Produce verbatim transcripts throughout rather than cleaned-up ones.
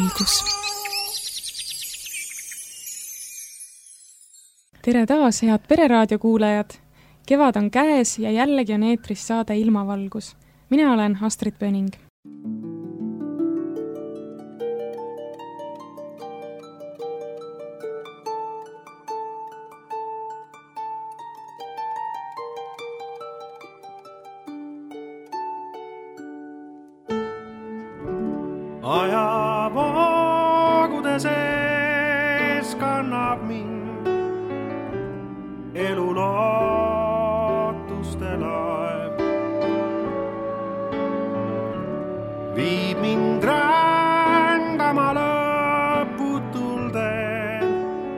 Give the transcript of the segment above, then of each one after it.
ilmavalgus. Tere taas, head Pereraadio kuulajad! Kevad on käes ja jällegi on eetris saade Ilmavalgus. Mina olen Astrid Pöning. Ajavaagude sees kannab mind elu lootuste laev. Viib mind rändama lõputul teel,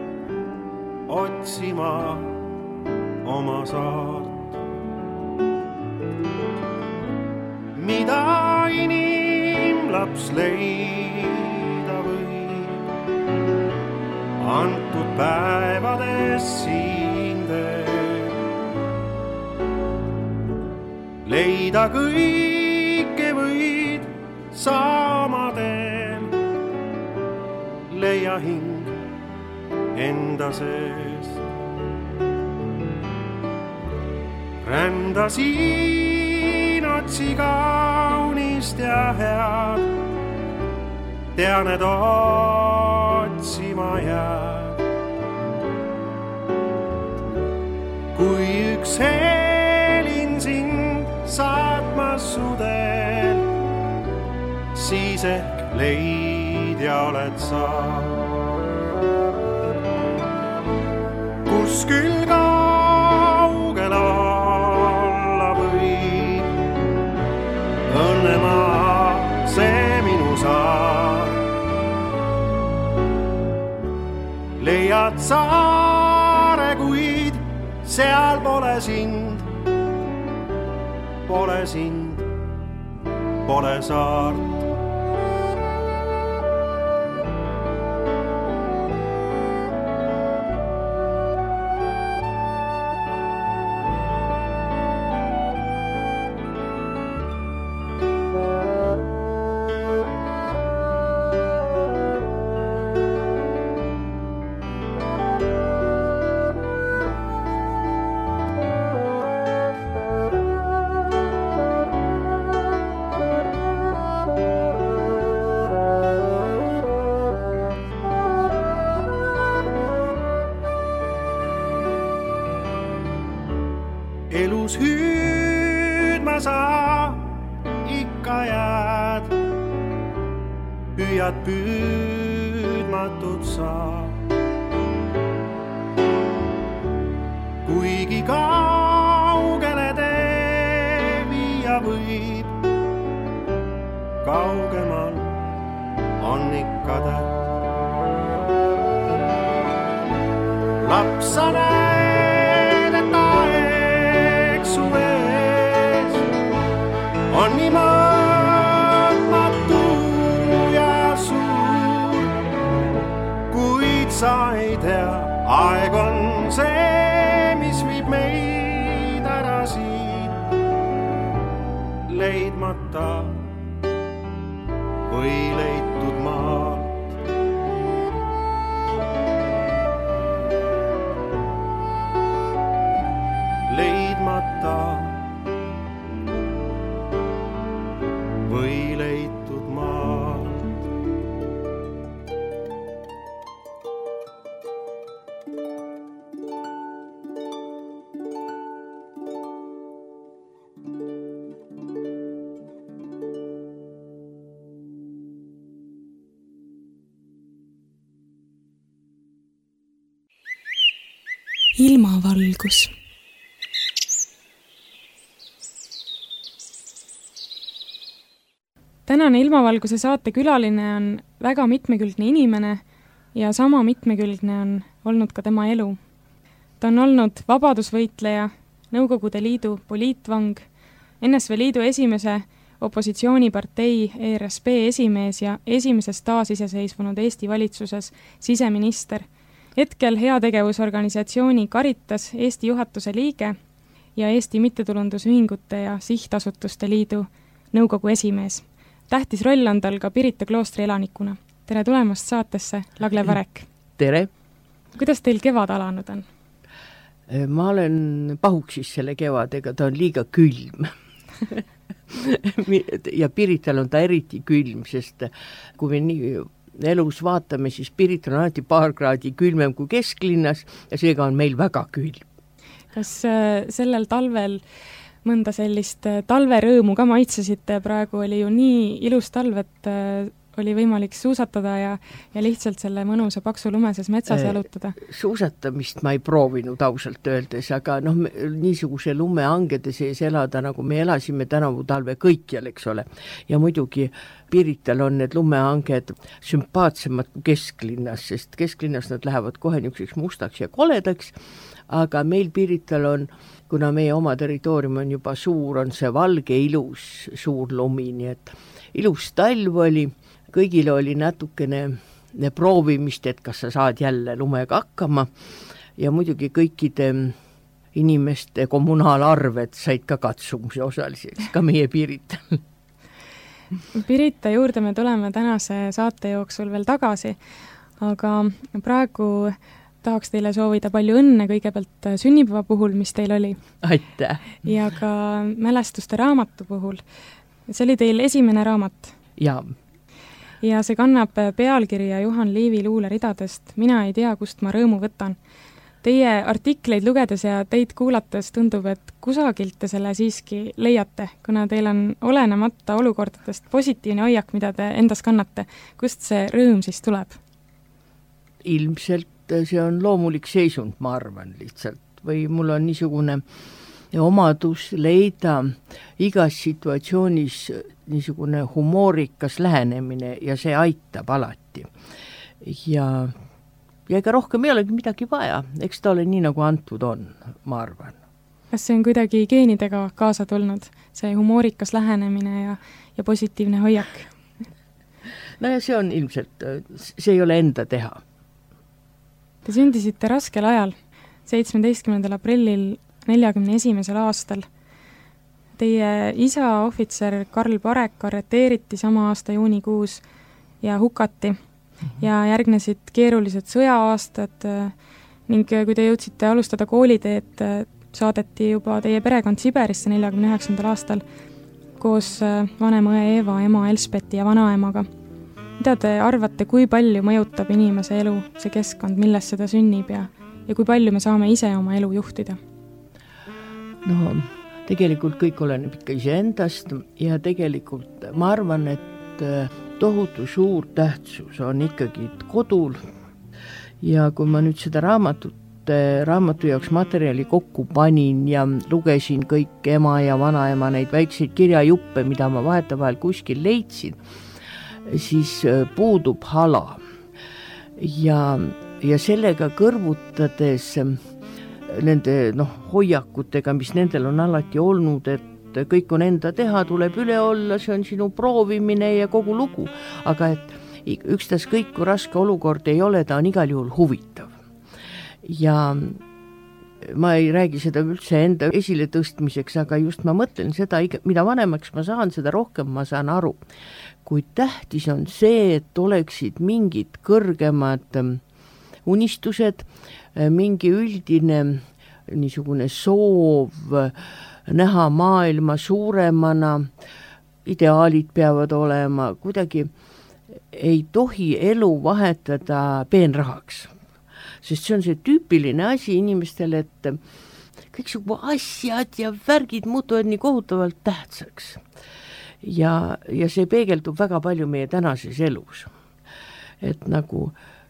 otsima oma saart. Mida inimlaps leida võib, antud päevades siin teel. Leida kõike võid saama teel, leia hing enda sees. Rända siin, otsi kaunist ja head, tean, et otsima jääb. Kui üks helin sind saatmas su teel, siis ehk leidja oled sa. Kus küll kaugel olla võib, õnnemaa see minu saar. Leiad saare, kuid seal pole sind, pole sind, pole saart. Elus hüüdma sa ikka jääd, püüad püüdmatut sa. Kuigi kaugele tee viia võib, kaugemal on ikka täht. Laps sa näed, et aeg su ees on nii mõõtmatu ja suur, kuid sa ei tea, aeg on see, mis viib meid ära siit, leidmata või leitud maalt. Leidmata või leitud maalt. Ilmavalgus. Tänane Ilmavalguse saate külaline on väga mitmekülgne inimene ja sama mitmekülgne on olnud ka tema elu. Ta on olnud vabadusvõitleja, Nõukogude Liidu poliitvang, N S V Liidu esimese opositsioonipartei E R S P esimees ja esimeses taasiseseisvunud Eesti valitsuses siseminister, hetkel heategevusorganisatsiooni Caritas Eesti juhatuse liige ja Eesti Mittetulundusühingute ja Sihtasutuste Liidu nõukogu esimees. Tähtis roll on tal ka Pirita kloostri elanikuna. tere tulemast saatesse, Lagle Varek! Tere! Kuidas teil kevad alanud on? Ma olen pahuksis selle kevadega, ta on liiga külm. Ja Pirital on ta eriti külm, sest kui me nii elus vaatame, siis Pirital on alati paar kraadi külmem kui kesklinnas ja seega on meil väga külm. Kas sellel talvel mõnda sellist talverõõmu ka maitsesite? Praegu oli ju nii ilus talv, et oli võimalik suusatada ja, ja lihtsalt selle mõnusa paksu lumeses metsas jalutada. Suusatamist ma ei proovinud ausalt öeldes, aga noh, niisuguse lumeangede sees elada, nagu me elasime tänavu talve kõikjal, eks ole. Ja muidugi Pirital on need lumeanged sümpaatsemad kui kesklinnas, sest kesklinnas nad lähevad kohe niisuguseks mustaks ja koledaks, aga meil Pirital on, kuna meie oma territoorium on juba suur, on see valge ilus suur lumi, nii et ilus talv oli, kõigile oli natukene proovimist, et kas sa saad jälle lumega hakkama ja muidugi kõikide inimeste kommunaalarved said ka katsumuse osaliseks, ka meie Pirital. Pirita juurde me tuleme tänase saate jooksul veel tagasi, aga praegu tahaks teile soovida palju õnne kõigepealt sünnipäeva puhul, mis teil oli. Aitäh! Ja ka mälestuste raamatu puhul. See oli teil esimene raamat? Jaa. Ja see kannab pealkirja Juhan Liivi luuleridadest Mina ei tea, kust ma rõõmu võtan. Teie artikleid lugedes ja teid kuulates tundub, et kusagilt te selle siiski leiate, kuna teil on olenemata olukordadest positiivne hoiak, mida te endas kannate. Kust see rõõm siis tuleb? Ilmselt see on loomulik seisund, ma arvan lihtsalt. Või mul on niisugune omadus leida igas situatsioonis niisugune humoorikas lähenemine ja see aitab alati. Ja, ja ega rohkem ei olegi midagi vaja, eks ta ole nii nagu antud on, ma arvan. Kas see on kuidagi geenidega kaasa tulnud, see humoorikas lähenemine ja, ja positiivne hoiak? No ja see on ilmselt, see ei ole enda teha. Te sündisite raskel ajal, seitsmeteistkümnendal aprillil neljakümne esimesel aastal. Teie isa ohvitser Karl Parek arreteeriti sama aasta juunikuus ja hukati ja järgnesid keerulised sõjaaastad ning kui te jõudsite alustada kooliteed, saadeti juba teie perekond Siberisse neljakümne üheksandal aastal koos vanema õe Eeva, ema Elspeti ja vanaemaga. Mida te arvate, kui palju mõjutab inimese elu, see keskkond, milles seda sünnib ja, ja kui palju me saame ise oma elu juhtida? No, tegelikult kõik oleneb ikka iseendast ja tegelikult ma arvan, et tohutu suur tähtsus on ikkagi kodul ja kui ma nüüd seda raamatut, raamatu jaoks materjali kokku panin ja lugesin kõik ema ja vanaema neid väikseid kirjajuppe, mida ma vahetavahel kuskil leidsin, siis puudub hala ja, ja sellega kõrvutades nende noh, hoiakutega, mis nendel on alati olnud, et kõik on enda teha, tuleb üle olla, see on sinu proovimine ja kogu lugu, aga et ükstas kõik, kui raske olukord ei ole, ta on igal juhul huvitav. Ja ma ei räägi seda üldse enda esile tõstmiseks, aga just ma mõtlen seda, mida vanemaks ma saan, seda rohkem ma saan aru. Kui tähtis on see, et oleksid mingid kõrgemad unistused, mingi üldine niisugune soov näha maailma suuremana, ideaalid peavad olema, kuidagi ei tohi elu vahetada peenrahaks. Sest see on see tüüpiline asi inimestele, et kõik asjad ja värgid muutuvad nii kohutavalt tähtsaks. Ja, ja see peegeldub väga palju meie tänases elus. Et nagu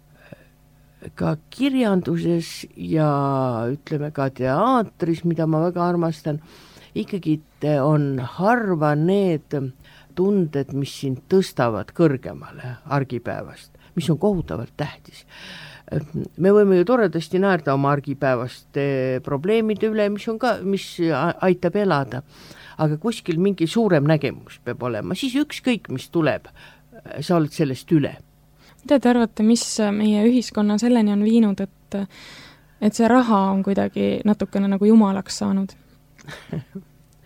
ka kirjanduses ja ütleme ka teatris, mida ma väga armastan, ikkagi on harva need tunded, mis sind tõstavad kõrgemale argipäevast, mis on kohutavalt tähtis. Me võime ju toredasti naerda oma argipäevaste probleemide üle, mis on ka, mis aitab elada, aga kuskil mingi suurem nägemus peab olema, siis ükskõik, mis tuleb, sa oled sellest üle. Mida te arvate, mis meie ühiskonna selleni on viinud, et, et see raha on kuidagi natukene nagu jumalaks saanud?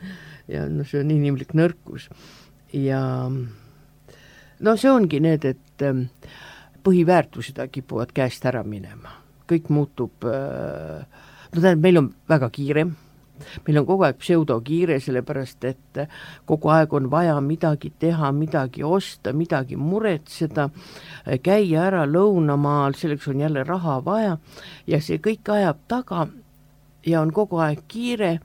Ja no see on inimlik nõrkus. Ja no see ongi need, et põhiväärtused kipuvad käest ära minema. Kõik muutub, no tähendab, meil on väga kiire, meil on kogu aeg pseudokiire, sellepärast et kogu aeg on vaja midagi teha, midagi osta, midagi muretseda, käia ära lõunamaal, selleks on jälle raha vaja ja see kõik ajab taga ja on kogu aeg kiire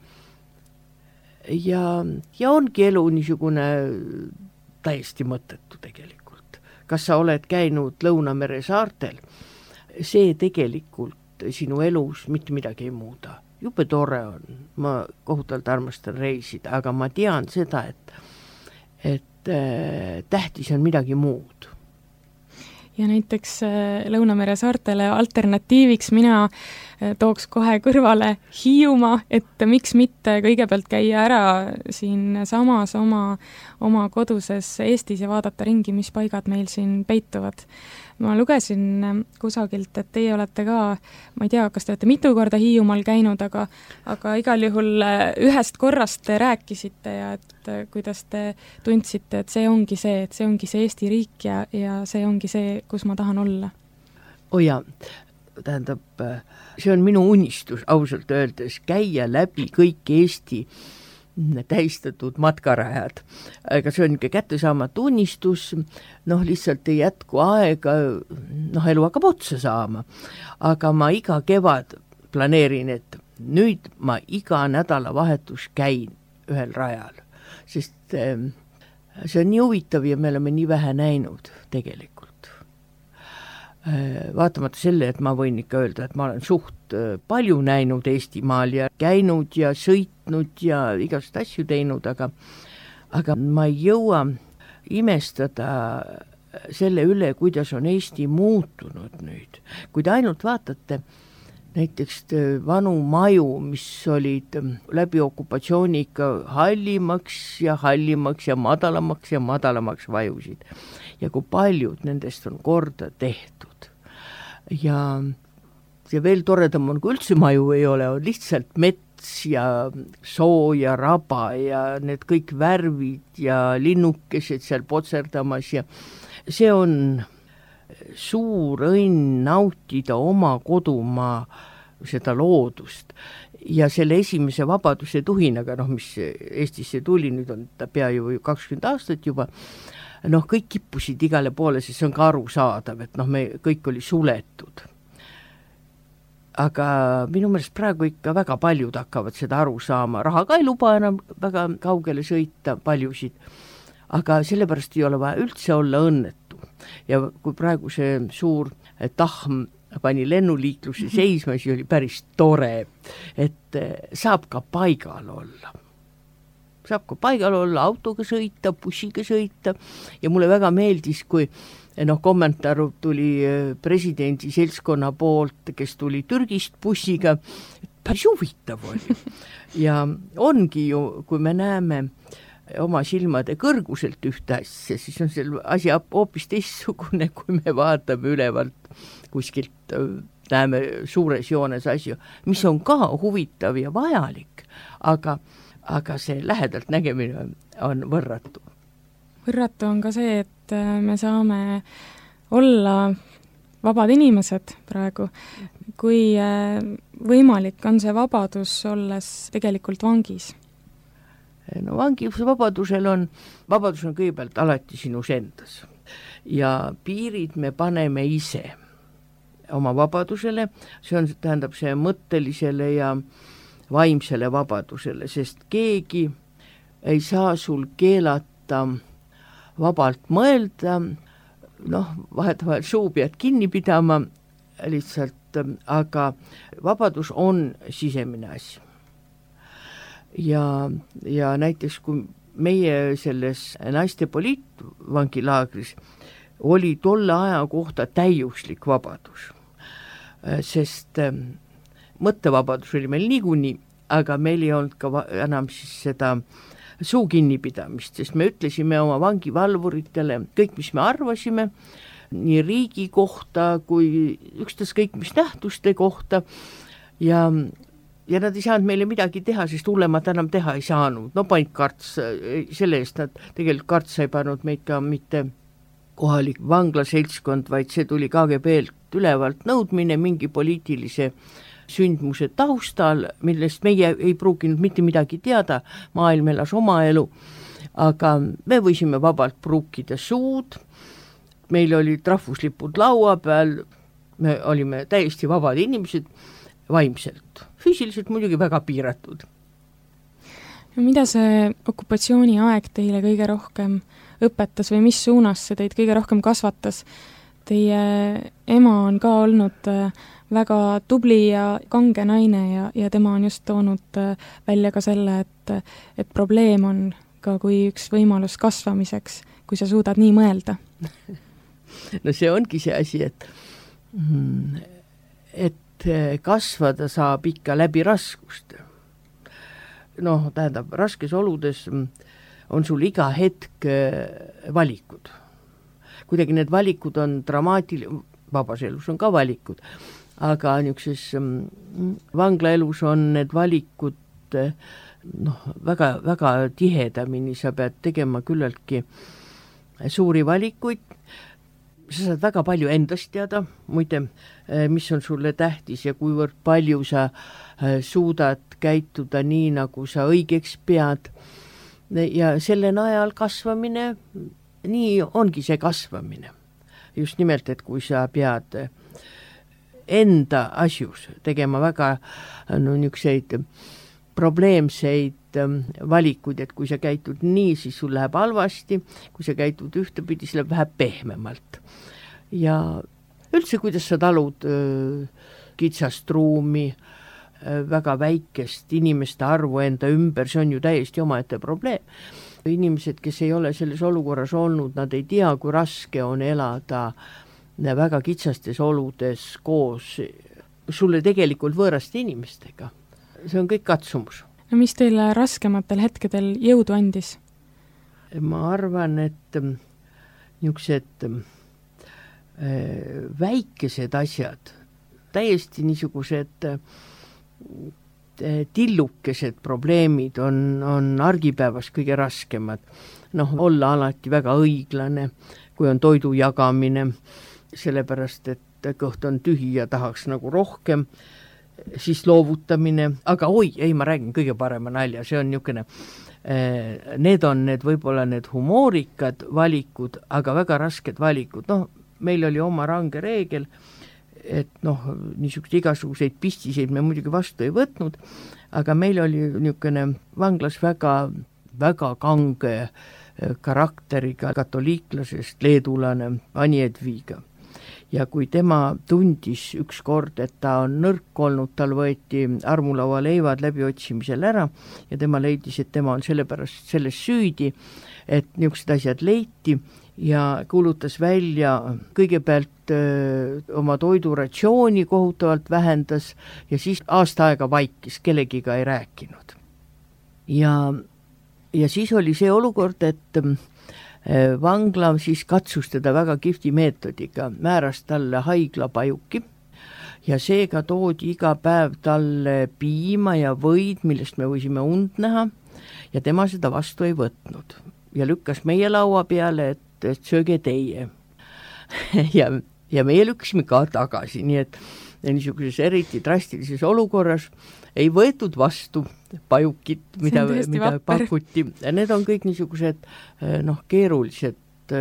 ja, ja ongi elu niisugune täiesti mõttetu tegelikult. Kas sa oled käinud Lõunamere saartel? See tegelikult sinu elus mitte midagi ei muuda. Jube tore on, ma kohutavalt armastan reisida, aga ma tean seda, et, et äh, tähtis on midagi muud. Ja näiteks Lõunamere saartele alternatiiviks mina tooks kohe kõrvale Hiiumaa, et miks mitte kõigepealt käia ära siin samas oma, oma koduses Eestis ja vaadata ringi, mis paigad meil siin peituvad. Ma lugesin kusagilt, et teie olete ka, ma ei tea, kas te olete mitu korda Hiiumaal käinud, aga, aga igal juhul ühest korrast te rääkisite ja et kuidas te tundsite, et see ongi see, et see ongi see Eesti riik ja, ja see ongi see, kus ma tahan olla. Oh ja, tähendab, see on minu unistus ausalt öeldes käia läbi kõik Eesti tähistatud matkarajad. Aga see on niisugune kättesaamatu unistus, noh lihtsalt ei jätku aega, noh elu hakkab otsa saama. Aga ma iga kevad planeerin, et nüüd ma iga nädalavahetus käin ühel rajal, sest see on nii huvitav ja me oleme nii vähe näinud tegelikult. Vaatamata selle, et ma võin ikka öelda, et ma olen suht palju näinud Eestimaal ja käinud ja sõitnud ja igast asju teinud, aga, aga ma ei jõua imestada selle üle, kuidas on Eesti muutunud nüüd. Kui te ainult vaatate näiteks vanu maju, mis olid läbi okupatsiooni ikka hallimaks ja hallimaks ja madalamaks ja madalamaks vajusid. Ja kui paljud nendest on korda tehtud. Ja, ja veel toredam on, kui üldse maju ei ole, on lihtsalt mets ja soo ja raba ja need kõik värvid ja linnukesed seal potserdamas ja see on suur õnn nautida oma kodumaa seda loodust ja selle esimese vabaduse tuhinaga, noh, mis Eestisse tuli, nüüd on ta pea ju kakskümmend aastat juba, noh, kõik kippusid igale poole, siis see on ka aru saadav, et noh, me kõik oli suletud. Aga minu meelest praegu ikka väga paljud hakkavad seda aru saama, raha ka ei luba enam väga kaugele sõita paljusid, aga sellepärast ei ole vaja üldse olla õnnetu. Ja kui praegu see suur tahm pani lennuliikluse seisma, siis oli päris tore, et saab ka paigal olla. Saab ka paigal olla, autoga sõita, bussiga sõita ja mulle väga meeldis, kui noh, kommentaar tuli presidendi seltskonna poolt, kes tuli Türgist bussiga, päris huvitav oli. Ja ongi ju, kui me näeme oma silmade kõrguselt ühte asja, siis on see asi hoopis teistsugune, kui me vaatame ülevalt kuskilt, näeme suures joones asju, mis on ka huvitav ja vajalik, aga aga see lähedalt nägemine on võrratu. Võrratu on ka see, et me saame olla vabad inimesed praegu. Kui võimalik on see vabadus olles tegelikult vangis? No vangis vabadusel on, vabadus on kõigepealt alati sinus endas. Ja piirid me paneme ise oma vabadusele, see on, tähendab see mõttelisele ja vaimsele vabadusele, sest keegi ei saa sul keelata vabalt mõelda, noh, vahetevahel suu pead kinni pidama lihtsalt, aga vabadus on sisemine asi. Ja, ja näiteks kui meie selles naiste poliitvangilaagris oli tolle aja kohta täiuslik vabadus, sest mõttevabadus oli meil niikuinii, aga meil ei olnud ka enam siis seda suu kinnipidamist, sest me ütlesime oma vangivalvuritele kõik, mis me arvasime, nii riigi kohta kui ükstas kõik, mis nähtuste kohta ja, ja nad ei saanud meile midagi teha, sest hullemat enam teha ei saanud. No paint karts, selle eest nad tegelikult karts ei pannud meid ka mitte kohalik vanglaseltskond, vaid see tuli K G B-lt ülevalt nõudmine mingi poliitilise sündmuse taustal, millest meie ei pruukinud mitte midagi teada, maailm elas oma elu, aga me võisime vabalt pruukida suud, meil olid rahvuslipud laua peal, me olime täiesti vabad inimesed vaimselt, füüsiliselt muidugi väga piiratud. Mida see okupatsiooniaeg teile kõige rohkem õpetas või mis suunas see teid kõige rohkem kasvatas? Teie ema on ka olnud väga tubli ja kange naine ja, ja tema on just toonud välja ka selle, et, et probleem on ka kui üks võimalus kasvamiseks, kui sa suudad nii mõelda. No see ongi see asi, et, et kasvada saab ikka läbi raskust. Noh, tähendab, raskes oludes on sul iga hetk valikud. Kuidagi need valikud on dramaatilised, vabas elus on ka valikud, aga niisuguses vanglaelus on need valikud noh, väga, väga tihedamini, sa pead tegema küllaltki suuri valikuid, sa saad väga palju endast teada, muide, mis on sulle tähtis ja kuivõrd palju sa suudad käituda nii, nagu sa õigeks pead. Ja selle najal kasvamine, nii ongi see kasvamine. Just nimelt, et kui sa pead enda asjus tegema väga no, niisuguseid probleemseid valikuid, et kui sa käitud nii, siis sul läheb halvasti, kui sa käitud ühtepidi, siis läheb vähe pehmemalt. Ja üldse, kuidas sa talud kitsast ruumi, väga väikest inimeste arvu enda ümber, see on ju täiesti omaette probleem. Inimesed, kes ei ole selles olukorras olnud, nad ei tea, kui raske on elada väga kitsastes oludes koos sulle tegelikult võõraste inimestega. See on kõik katsumus. No mis teile raskematel hetkedel jõudu andis? Ma arvan, et niisugused väikesed asjad, täiesti niisugused tillukesed probleemid on, on argipäevas kõige raskemad. Noh, olla alati väga õiglane, kui on toidu jagamine, sellepärast, et kõht on tühi ja tahaks nagu rohkem, siis loovutamine, aga oi, ei, ma räägin kõige parema nalja, see on niisugune, need on need võib-olla need humoorikad valikud, aga väga rasked valikud. Noh, meil oli oma range reegel, et noh, niisugused igasuguseid pistiseid me muidugi vastu ei võtnud, aga meil oli niisugune vanglas väga, väga kange karakteriga katoliiklasest leedulane Ani Edviga. Ja kui tema tundis üks kord, et ta on nõrk olnud, tal võeti armulaua leivad läbiotsimisel ära ja tema leidis, et tema on sellepärast selles süüdi, et niisugused asjad leiti ja kuulutas välja kõigepealt öö, oma toiduratsiooni kohutavalt vähendas ja siis aasta aega vaikis, kellegiga ei rääkinud. Ja, ja siis oli see olukord, et öö, vangla siis katsus teda väga kihvti meetodiga, määras talle haiglapajuki ja seega toodi iga päev talle piima ja võid, millest me võisime und näha ja tema seda vastu ei võtnud ja lükkas meie laua peale, et et sööge teie. ja, ja meie lükkasime ka tagasi, nii et niisuguses eriti drastilises olukorras ei võetud vastu pajukit, mida, mida pakuti. Need on kõik niisugused noh, keerulised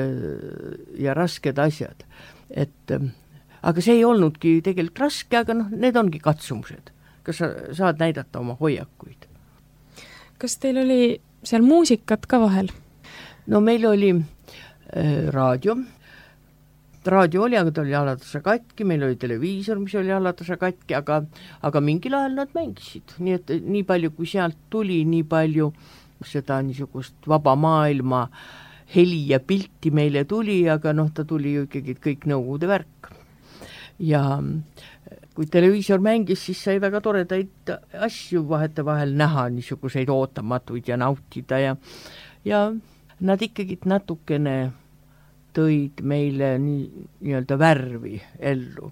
ja rasked asjad. Et, aga see ei olnudki tegelikult raske, aga noh, need ongi katsumused. Kas sa saad näidata oma hoiakuid? Kas teil oli seal muusikat ka vahel? No meil oli raadio. Raadio oli, aga ta oli alatasa katki, meil oli televiisor, mis oli alatasa katki, aga, aga mingil ajal nad mängisid. Nii et nii palju, kui sealt tuli, nii palju seda niisugust vaba maailma heli ja pilti meile tuli, aga noh, ta tuli ju ikkagi kõik nõukogude värk. Ja kui televiisor mängis, siis sai väga toredaid asju vahete vahel näha, niisuguseid ootamatuid ja nautida ja, ja nad ikkagi natukene tõid meile nii, nii-öelda värvi ellu.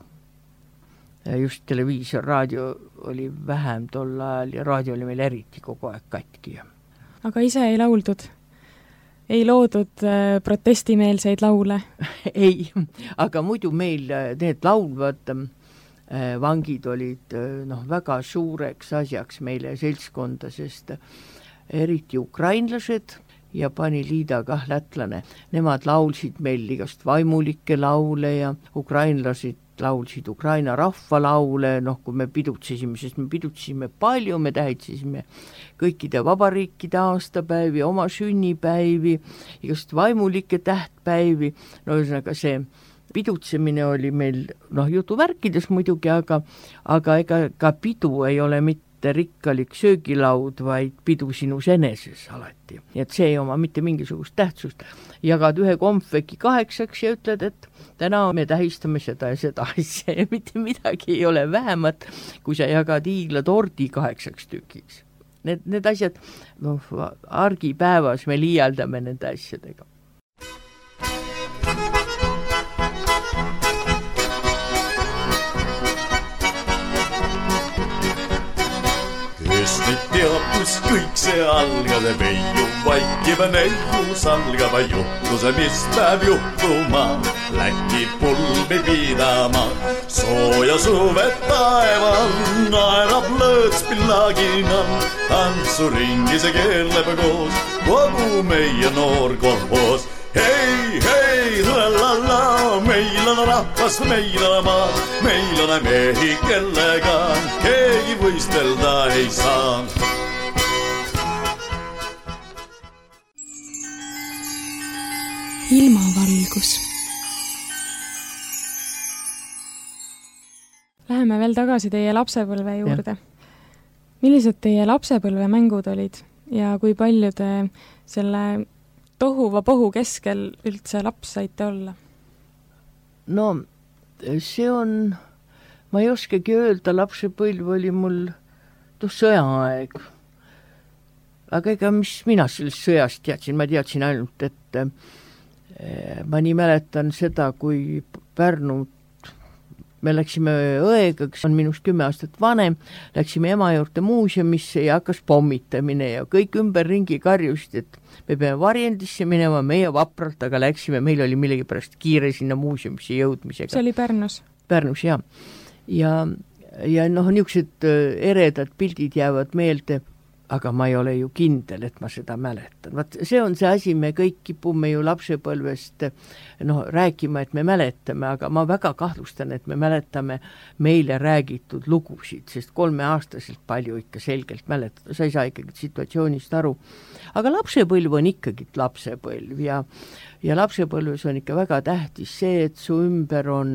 Just televiisor, raadio oli vähem tol ajal ja raadio oli meil eriti kogu aeg katki. Aga ise ei lauldud? ei loodud protestimeelseid laule? Ei, aga muidu meil need laulvad vangid olid noh, väga suureks asjaks meile seltskonda, sest eriti ukrainlased ja pani liida kah lätlane. Nemad laulsid meil igast vaimulikke laule ja ukrainlased laulsid Ukraina rahvalaule, noh kui me pidutsesime, sest me pidutsesime palju, me tähitsesime kõikide vabariikide aastapäevi, oma sünnipäivi, igast vaimulikke tähtpäivi, no ühesõnaga see pidutsemine oli meil noh jutuvärkides muidugi, aga, aga ega ka pidu ei ole mitte rikkalik söögilaud, vaid pidu sinus eneses alati. Nii et see ei oma mitte mingisugust tähtsust. Jagad ühe kompveki kaheksaks ja ütled, et täna me tähistame seda ja seda asja ja mitte midagi ei ole vähemat, kui sa jagad hiiglatordi kaheksaks tükiks. Need, need asjad, noh, argipäevas me liialdame nende asjadega. Nüüd teab, kus kõik see algab, veiu vaikiva neiu salgava juhtuse, mis päev juhtuma, Läki pulmi pidama. Sooja suve taeval naerab lõõtspillaginal, tantsuringi see keeleb koos, kogu meie noor kolhoos. Hei, hei, la-la-la, meil on rahvast, meil on maad, meil on mehi, kellega keegi võistelda ei saa. Ilmavalgus. Läheme veel tagasi teie lapsepõlve juurde. Ja. Millised teie lapsepõlve mängud olid ja kui palju te selle tohuva pohu keskel üldse laps saite olla? No, see on, ma ei oskagi öelda, lapsepõlv oli mul tuh sõjaaeg. Aga ega mis mina sellest sõjast teadsin, ma teadsin ainult, et eh, ma nii mäletan seda, kui Pärnu me läksime õega, kes on minust kümme aastat vanem, läksime ema juurde muuseumisse ja hakkas pommitamine ja kõik ümber ringi karjusid, et me peame varjendisse minema, meie vapralt, aga läksime, meil oli millegipärast kiire sinna muuseumisse jõudmisega. See oli Pärnus? Pärnus, jah. Ja, ja noh, niisugused eredad pildid jäävad meelde, aga ma ei ole ju kindel, et ma seda mäletan. Vaat see on see asi, me kõik kipume ju lapsepõlvest no, rääkima, et me mäletame, aga ma väga kahtlustan, et me mäletame meile räägitud lugusid, sest kolmeaastaselt palju ikka selgelt mäletada, sa ei saa ikkagi situatsioonist aru. Aga lapsepõlv on ikkagi lapsepõlv ja, ja lapsepõlves on ikka väga tähtis see, et su ümber on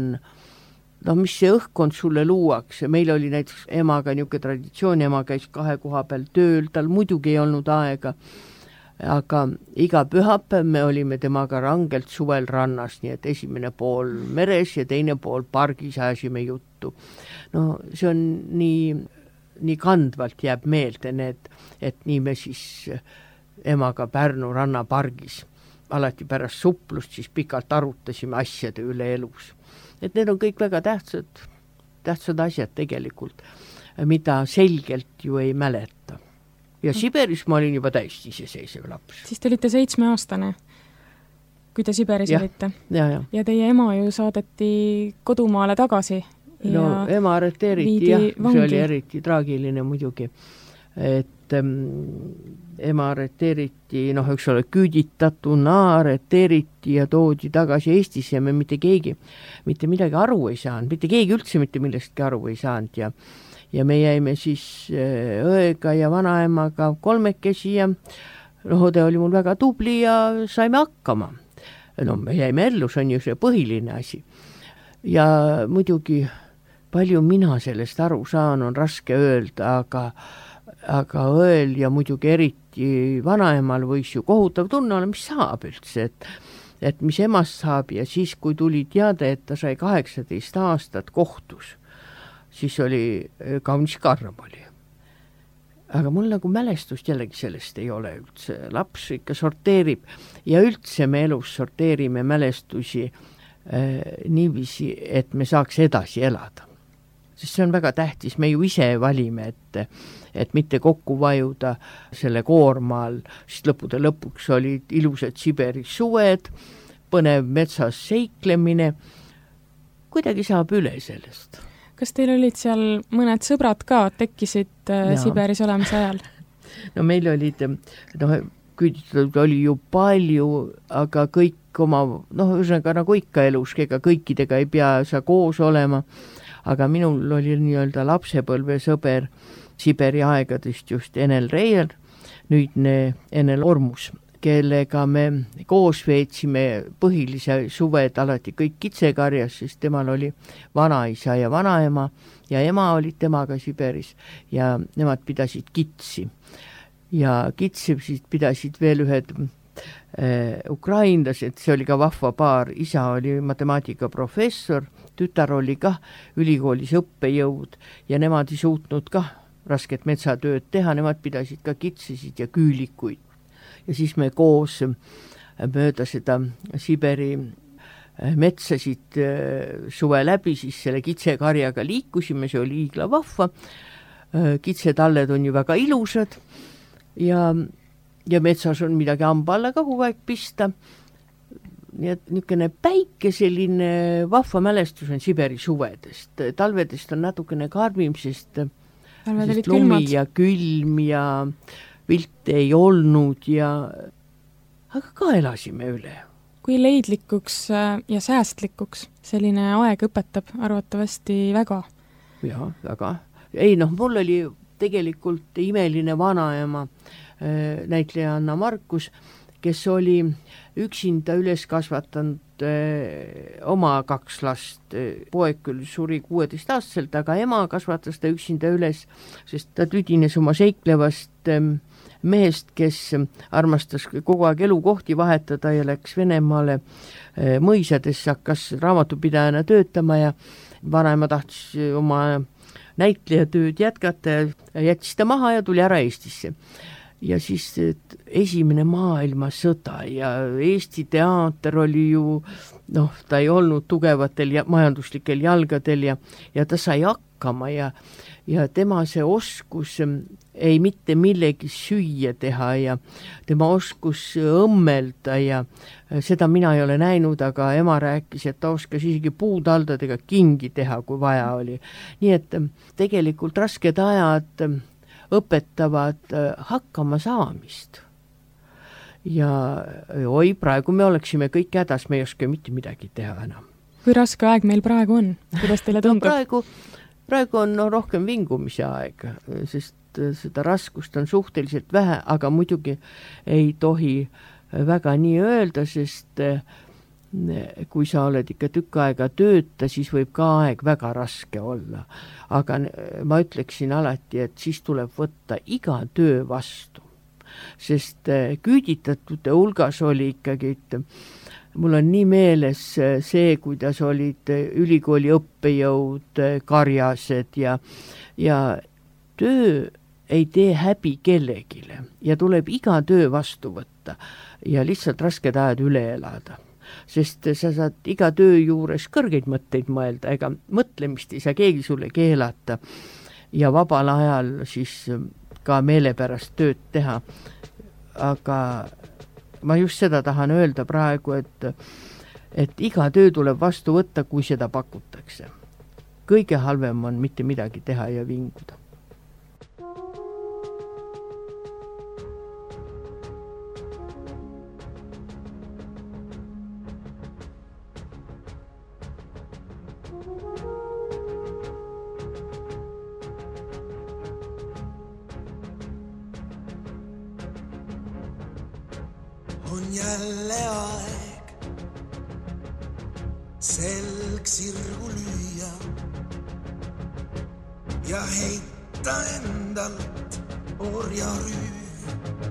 no mis see õhkkond sulle luuakse, meil oli näiteks emaga niisugune traditsioon, ema käis kahe koha peal tööl, tal muidugi ei olnud aega, aga iga pühapäev me olime temaga rangelt suvel rannas, nii et esimene pool meres ja teine pool pargis ajasime juttu. No see on nii, nii kandvalt jääb meelde need, et nii me siis emaga Pärnu rannapargis alati pärast suplust siis pikalt arutasime asjade üle elus. Et need on kõik väga tähtsad, tähtsad asjad tegelikult, mida selgelt ju ei mäleta. Ja Siberis ma olin juba täiesti iseseisev laps. Siis te olite seitsmeaastane, kui te Siberis ja, olite. Ja, ja. ja teie ema ju saadeti kodumaale tagasi. Ja no ema arreteeriti, jah, vangi. See oli eriti traagiline muidugi. Et ähm, ema arreteeriti, noh, üks ole küüditatuna, arreteeriti ja toodi tagasi Eestisse ja me mitte keegi, mitte midagi aru ei saanud, mitte keegi üldse mitte millestki aru ei saanud ja, ja me jäime siis õega ja vanaemaga kolmekesi ja noh, õde oli mul väga tubli ja saime hakkama. No me jäime ellu, see on ju see põhiline asi. Ja muidugi palju mina sellest aru saan, on raske öelda, aga aga õel ja muidugi eriti vanaemal võis ju kohutav tunne olla, mis saab üldse, et, et mis emast saab ja siis, kui tuli teada, et ta sai kaheksateist aastat kohtus, siis oli kaunis karm oli. Aga mul nagu mälestust jällegi sellest ei ole üldse, laps ikka sorteerib ja üldse me elus sorteerime mälestusi äh, niiviisi, et me saaks edasi elada. sest see on väga tähtis, me ju ise valime, et, et mitte kokku vajuda selle koorma all, sest lõppude lõpuks olid ilusad Siberi suved, põnev metsas seiklemine, kuidagi saab üle sellest. Kas teil olid seal mõned sõbrad ka, tekkisid ja. Siberis olemise ajal? No meil olid, noh, küüditatud oli ju palju, aga kõik oma, noh, ühesõnaga nagu ikka elus, ega kõikidega ei pea sa koos olema, aga minul oli nii-öelda lapsepõlve sõber Siberi aegadest just Enel Reier, nüüdne Enel Ormus, kellega me koos veetsime põhilise suved alati kõik kitsekarjas, sest temal oli vanaisa ja vanaema ja ema olid temaga Siberis ja nemad pidasid kitsi. Ja kitsi pidasid veel ühed äh, ukrainlased, see oli ka vahva paar, isa oli matemaatikaprofessor, tütar oli ka ülikoolis õppejõud ja nemad ei suutnud ka rasket metsatööd teha, nemad pidasid ka kitsisid ja küülikuid. Ja siis me koos mööda seda Siberi metsasid suve läbi, siis selle kitsekarjaga liikusime, see oli hiigla vahva, kitsetalled on ju väga ilusad ja, ja metsas on midagi hamba alla ka kogu aeg pista. Nii et niisugune päike selline vahva mälestus on Siberi suvedest, talvedest on natukene karmim, sest, sest lumi ja külm ja vilt ei olnud ja aga ka elasime üle. Kui leidlikuks ja säästlikuks selline aeg õpetab arvatavasti väga? Jaa, väga. Ei noh, mul oli tegelikult imeline vanaema, näitleja Anna Markus, kes oli üksinda üles kasvatanud oma kaks last. Poeg küll suri kuueteistaastaselt, aga ema kasvatas ta üksinda üles, sest ta tüdines oma seiklevast mehest, kes armastas kogu aeg elukohti vahetada ja läks Venemaale mõisadesse, hakkas raamatupidajana töötama ja vanaema tahtis oma näitlejatööd jätkata ja jättis ta maha ja tuli ära Eestisse. Ja siis esimene maailmasõda ja Eesti teater oli ju, noh, ta ei olnud tugevatel ja majanduslikel jalgadel ja, ja ta sai hakkama ja, ja tema see oskus ei mitte millegi süüa teha ja tema oskus õmmelda ja seda mina ei ole näinud, aga ema rääkis, et ta oskas isegi puutaldadega kingi teha, kui vaja oli. Nii et tegelikult rasked ajad õpetavad hakkama saamist. Ja oi, praegu me oleksime kõik hädas, me ei oska mitte midagi teha enam. Kui raske aeg meil praegu on? Kuidas teile tundub? No, praegu, praegu on no, rohkem vingumise aeg, sest seda raskust on suhteliselt vähe, aga muidugi ei tohi väga nii öelda, sest kui sa oled ikka tükk aega tööta, siis võib ka aeg väga raske olla. Aga ma ütleksin alati, et siis tuleb võtta iga töö vastu. Sest küüditatute hulgas oli ikkagi, et mul on nii meeles see, kuidas olid ülikooli õppejõud, karjased ja, ja töö ei tee häbi kellegile ja tuleb iga töö vastu võtta ja lihtsalt rasked ajad üle elada. Sest sa saad iga töö juures kõrgeid mõtteid mõelda, ega mõtlemist ei saa keegi sulle keelata ja vabal ajal siis ka meelepärast tööd teha. Aga ma just seda tahan öelda praegu, et, et iga töö tuleb vastu võtta, kui seda pakutakse. Kõige halvem on mitte midagi teha ja vinguda. On jälle aeg selg sirgu lüüa ja heita endalt orjarüü.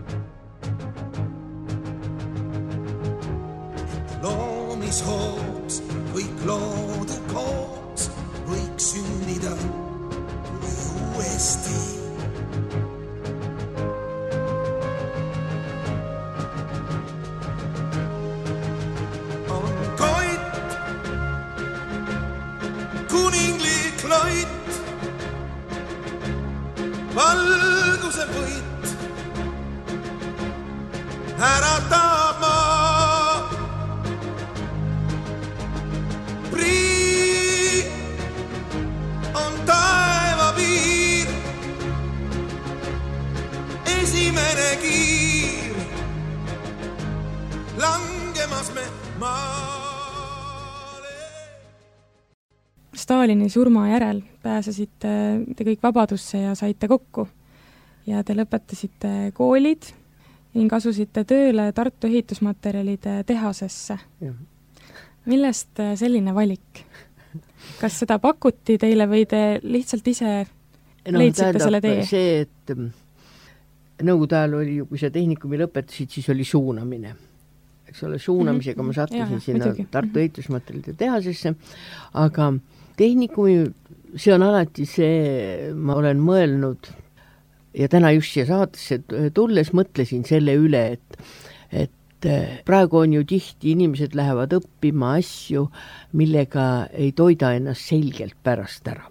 Loomishoops kõik loode koos võiks sünnida kui uuesti. Kuninglik loit valguse võit äratama. Prii on taeva piir, esimene kiir, langemas me maale. Stalini surma järel pääsesite te kõik vabadusse ja saite kokku ja te lõpetasite koolid ning asusite tööle Tartu ehitusmaterjalide tehasesse. Ja. Millest selline valik? Kas seda pakuti teile või te lihtsalt ise no, leidsite selle tee? See, et nõukogude ajal oli ju, kui sa tehnikumi lõpetasid, siis oli suunamine. Eks ole, suunamisega mm-hmm. ma sattusin ja, sinna muidugi. Tartu ehitusmaterjalide tehasesse, aga tehnikumi, see on alati see, ma olen mõelnud ja täna just siia saatesse tulles mõtlesin selle üle, et, et praegu on ju tihti, inimesed lähevad õppima asju, millega ei toida ennast selgelt pärast ära.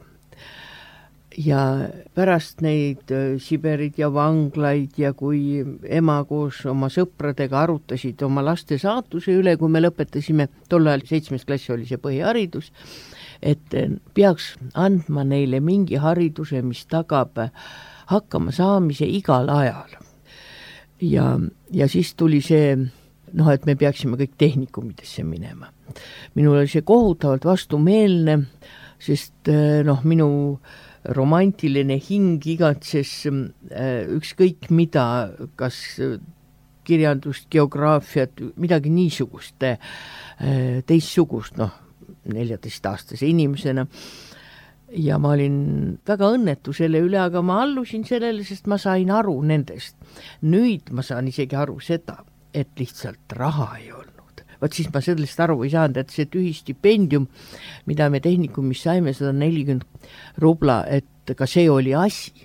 Ja pärast neid Siberid ja vanglaid ja kui ema koos oma sõpradega arutasid oma laste saatuse üle, kui me lõpetasime, tol ajal seitsmes klass oli see põhiharidus, et peaks andma neile mingi hariduse, mis tagab hakkama saamise igal ajal. Ja, ja siis tuli see, noh, et me peaksime kõik tehnikumidesse minema. Minul oli see kohutavalt vastumeelne, sest noh, minu romantiline hing igatses ükskõik mida, kas kirjandust, geograafiat, midagi niisugust, teistsugust, noh, neljateistaastase inimesena. Ja ma olin väga õnnetu selle üle, aga ma allusin sellele, sest ma sain aru nendest. Nüüd ma saan isegi aru seda, et lihtsalt raha ei olnud. Vaat siis ma sellest aru ei saanud, et see tühistipendium, mida me tehnikumis saime, sada nelikümmend rubla, et ka see oli asi.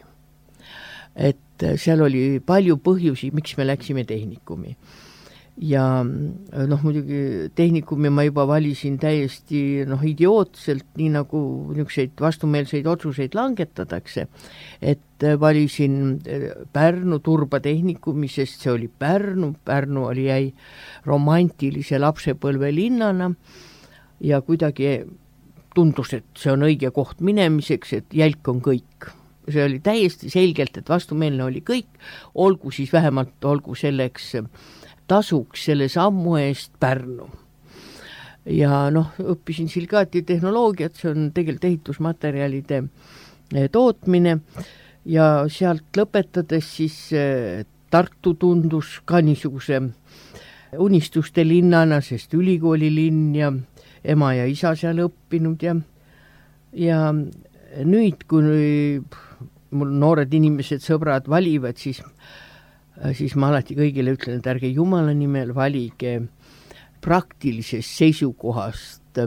Et seal oli palju põhjusi, miks me läksime tehnikumi. Ja noh, muidugi tehnikumi ma juba valisin täiesti noh, idiootselt, nii nagu niisuguseid vastumeelseid otsuseid langetatakse, et valisin Pärnu turbatehnikumi, sest see oli Pärnu, Pärnu oli jäi romantilise lapsepõlve linnana ja kuidagi tundus, et see on õige koht minemiseks, et jälk on kõik. See oli täiesti selgelt, et vastumeelne oli kõik, olgu siis vähemalt, olgu selleks tasuks selle sammu eest Pärnu. Ja noh, õppisin silgaati tehnoloogiat, see on tegelikult ehitusmaterjalide tootmine ja sealt lõpetades siis Tartu tundus ka niisuguse unistuste linnana, sest ülikooli linn ja ema ja isa seal õppinud ja, ja nüüd, kui mul noored inimesed, sõbrad valivad, siis siis ma alati kõigile ütlen, et ärge Jumala nimel valige praktilisest seisukohast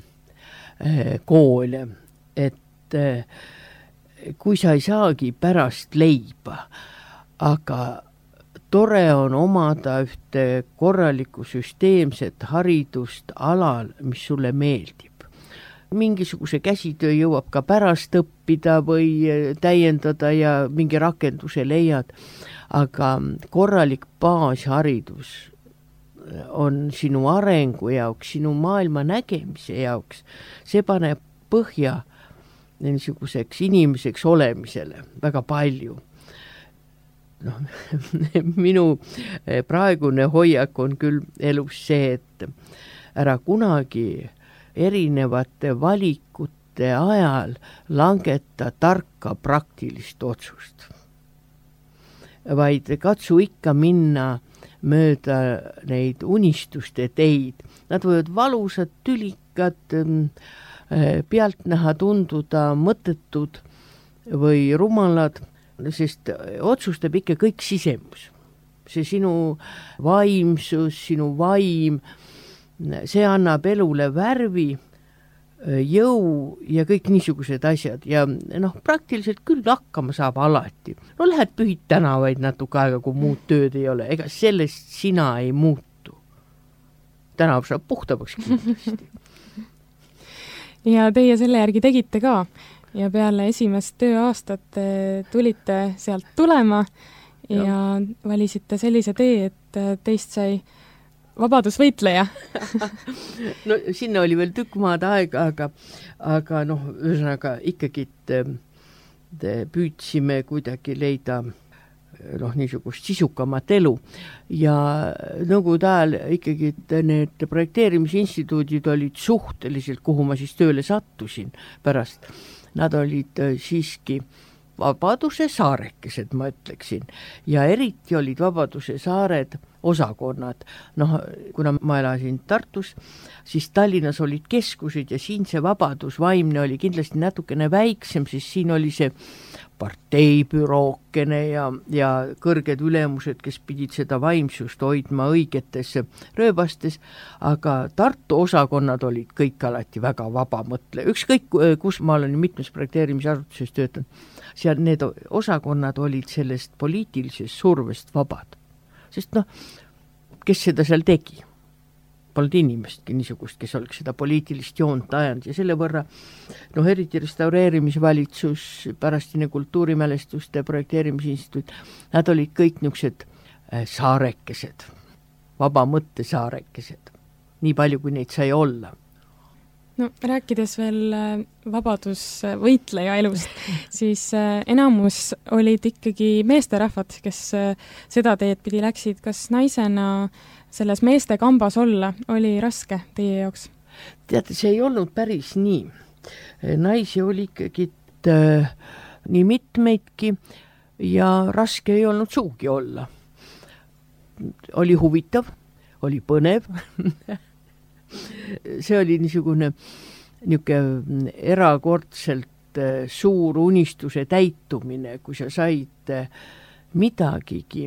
äh, koole, et äh, kui sa ei saagi pärast leiba, aga tore on omada ühte korralikku süsteemset haridust alal, mis sulle meeldib. Mingisuguse käsitöö jõuab ka pärast õppida või täiendada ja mingi rakenduse leiad, aga korralik baasharidus on sinu arengu jaoks, sinu maailma nägemise jaoks, see paneb põhja niisuguseks inimeseks olemisele väga palju. No, minu praegune hoiak on küll elus see, et ära kunagi erinevate valikute ajal langeta tarka praktilist otsust. Vaid katsu ikka minna mööda neid unistuste teid. Nad võivad valusad, tülikad, pealtnäha tunduda mõttetud või rumalad, sest otsustab ikka kõik sisemus. See sinu vaimsus, sinu vaim, see annab elule värvi, jõu ja kõik niisugused asjad ja noh, praktiliselt küll hakkama saab alati. No lähed pühid tänavaid natuke aega, kui muud tööd ei ole, ega sellest sina ei muutu. Tänav saab puhtamaks kindlasti. Ja teie selle järgi tegite ka. ja peale esimest tööaastat tulite sealt tulema ja, ja valisite sellise tee, et teist sai vabadusvõitleja. No sinna oli veel tükk maad aega, aga, aga noh, ühesõnaga ikkagi püüdsime kuidagi leida noh, niisugust sisukamat elu ja nõukogude ajal ikkagi need projekteerimisinstituudid olid suhteliselt, kuhu ma siis tööle sattusin pärast, nad olid siiski Vabaduse saarekesed, ma ütleksin, ja eriti olid Vabaduse saared osakonnad. Noh, kuna ma elasin Tartus, siis Tallinnas olid keskused ja siin see vabadusvaimne oli kindlasti natukene väiksem, siis siin oli see parteibürookene ja, ja kõrged ülemused, kes pidid seda vaimsust hoidma õigetes rööbastes, aga Tartu osakonnad olid kõik alati väga vaba mõtle. Ükskõik, kus ma olen mitmes projekteerimisasutuses töötanud, seal need osakonnad olid sellest poliitilisest survest vabad. Sest noh, kes seda seal tegi? Polnud inimestki niisugust, kes oleks seda poliitilist joont ajanud ja selle võrra, noh, eriti restaureerimisvalitsus, pärastine kultuurimälestuste projekteerimisinstituut, nad olid kõik niisugused saarekesed, vaba mõtte saarekesed, nii palju kui neid sai olla. No rääkides veel vabadusvõitleja elust, siis enamus olid ikkagi meesterahvad, kes seda teed pidi läksid. Kas naisena selles meeste kambas olla oli raske teie jaoks? Teate, see ei olnud päris nii. Naisi oli ikkagi äh, nii mitmeidki ja raske ei olnud suugi olla. Oli huvitav, oli põnev. See oli niisugune niisugune erakordselt suur unistuse täitumine, kui sa said midagigi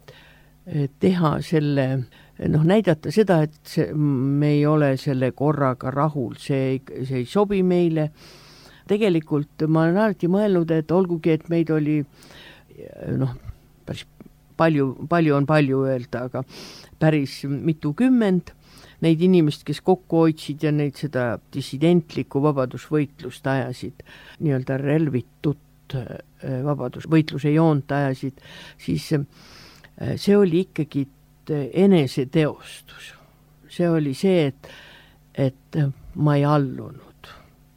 teha selle, noh, näidata seda, et see, me ei ole selle korraga rahul, see ei, see ei sobi meile. Tegelikult ma olen alati mõelnud, et olgugi, et meid oli, noh, päris palju, palju on palju öelda, aga päris mitukümmend neid inimest, kes kokku hoidsid ja neid seda dissidentlikku vabadusvõitlust ajasid, nii-öelda relvitut vabadusvõitluse joont ajasid, siis see oli ikkagi eneseteostus. See oli see, et, et ma ei allunud.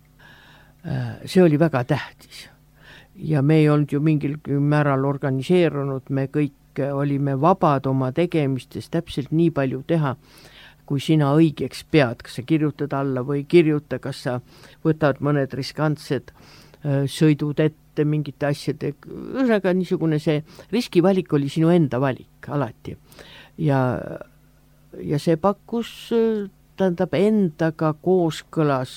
See oli väga tähtis. Ja me ei olnud ju mingil määral organiseerunud, me kõik olime vabad oma tegemistes täpselt nii palju teha, kui sina õigeks pead, kas sa kirjutad alla või kirjuta, kas sa võtad mõned riskantsed sõidud ette mingite asjade, ühesõnaga niisugune see riskivalik oli sinu enda valik alati. Ja, ja see pakkus, tähendab, endaga kooskõlas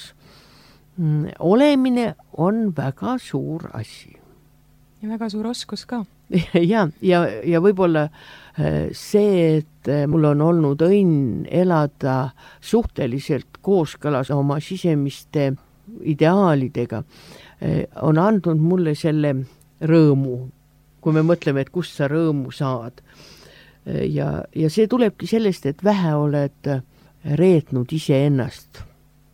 olemine on väga suur asi. Ja väga suur oskus ka. ja, ja, ja võib-olla see, et mul on olnud õnn elada suhteliselt kooskõlas oma sisemiste ideaalidega, on andnud mulle selle rõõmu, kui me mõtleme, et kust sa rõõmu saad. Ja, ja see tulebki sellest, et vähe oled reetnud iseennast.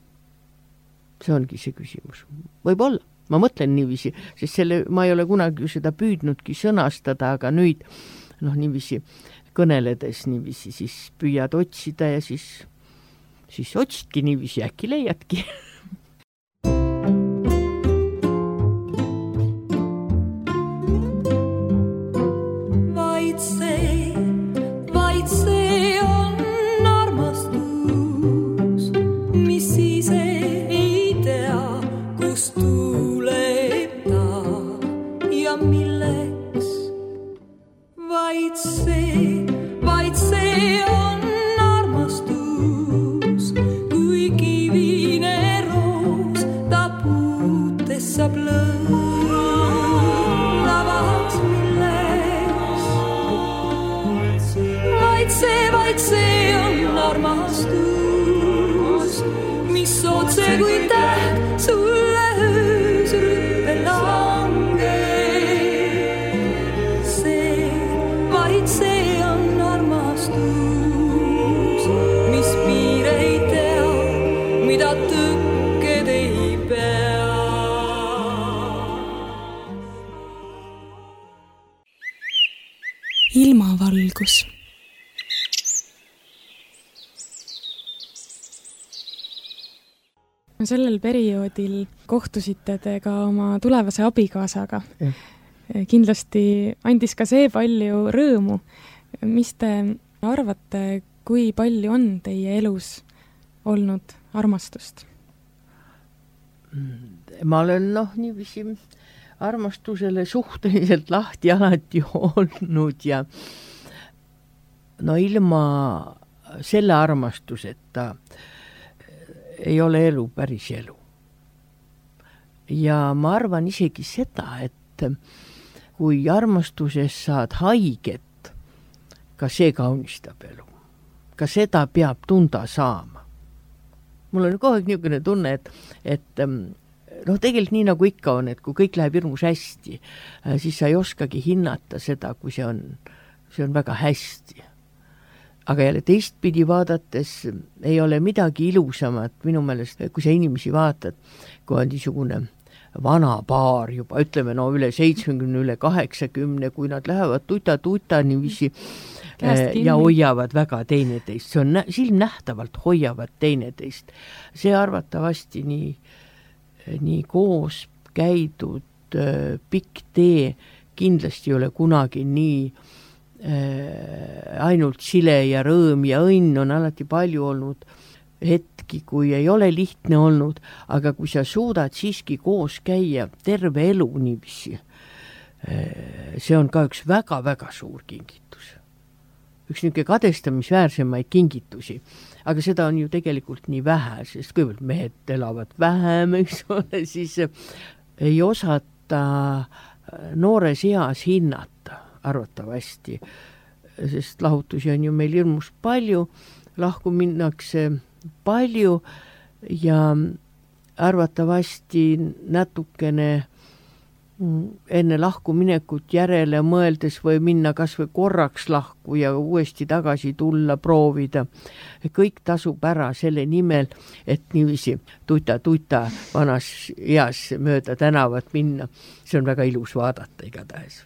See ongi see küsimus. Võib-olla. Ma mõtlen niiviisi, sest selle, ma ei ole kunagi seda püüdnudki sõnastada, aga nüüd noh, niiviisi kõneledes niiviisi siis püüad otsida ja siis, siis otsidki niiviisi, äkki leiadki. Vaid see, vaid see on armastus, mis ise ei tea, kus tuleb ta ja milleks. Vaid see, vaid see on armastus, kui kivine roos ta puutes saab lõõnavaks milleks. Vaid see, vaid see on armastus, mis otse kui täht sulle öösrüppe lange. See, vaid see on armastus, mis piire ei tea, mida tõkked ei pea. ilmavalgus. Sellel perioodil kohtusite te ka oma tulevase abikaasaga. Ja. Kindlasti andis ka see palju rõõmu. Mis te arvate, kui palju on teie elus olnud armastust? Ma olen noh, niiviisi armastusele suhteliselt lahti alati olnud ja no ilma selle armastuseta ei ole elu päris elu. Ja ma arvan isegi seda, et kui armastuses saad haiget, ka see kaunistab elu. Ka seda peab tunda saama. Mul on kogu aeg niisugune tunne, et, et noh, tegelikult nii nagu ikka on, et kui kõik läheb hirmus hästi, siis sa ei oskagi hinnata seda, kui see on, see on väga hästi. Aga jälle teistpidi vaadates ei ole midagi ilusamat minu meelest, kui sa inimesi vaatad, kui on niisugune vana paar juba, ütleme no üle seitsmekümne, üle kaheksakümne, kui nad lähevad tuta-tuta niiviisi ja hoiavad väga teineteist. See on silmnähtavalt hoiavad teineteist. See arvatavasti nii, nii koos käidud pikk tee kindlasti ei ole kunagi nii ainult sile ja rõõm ja õnn, on alati palju olnud hetki, kui ei ole lihtne olnud, aga kui sa suudad siiski koos käia terve elu niiviisi, see on ka üks väga-väga suur kingitus. Üks niisugune kadestamisväärsemaid kingitusi, aga seda on ju tegelikult nii vähe, sest kõigepealt mehed elavad vähem, eks ole, siis ei osata noores eas hinnata arvatavasti, sest lahutusi on ju meil hirmus palju, lahku minnakse palju ja arvatavasti natukene enne lahku minekut järele mõeldes või minna kas või korraks lahku ja uuesti tagasi tulla, proovida. Kõik tasub ära selle nimel, et niiviisi tuta-tuta vanas eas mööda tänavat minna. See on väga ilus vaadata igatahes.